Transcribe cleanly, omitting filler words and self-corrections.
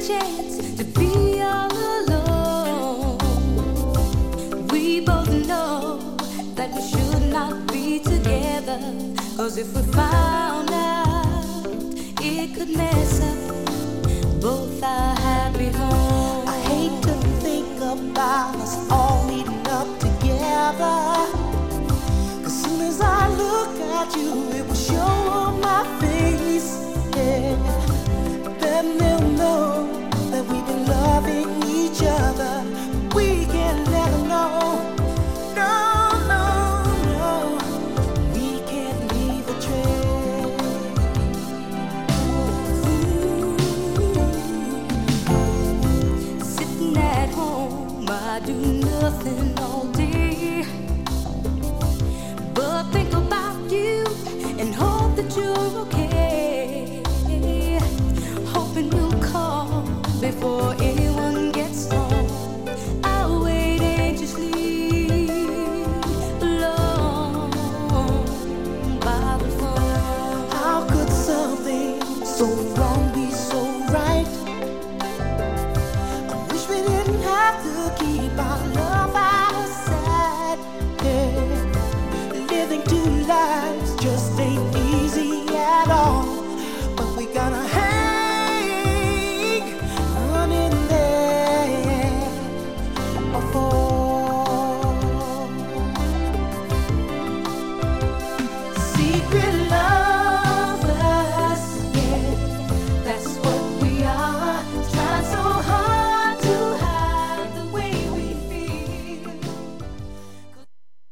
chance to be all alone. We both know that we should not be together, 'cause if we found out, it could mess up both our happy homes. I hate to think about us all meeting up together. As soon as I look at you, it will show on my face. Yeah. Then they'll know that we've been loving each other. We can't let them know. No, no, no. We can't leave a trace. Sitting at home, I do nothing all day but think about you and hope that you're okay.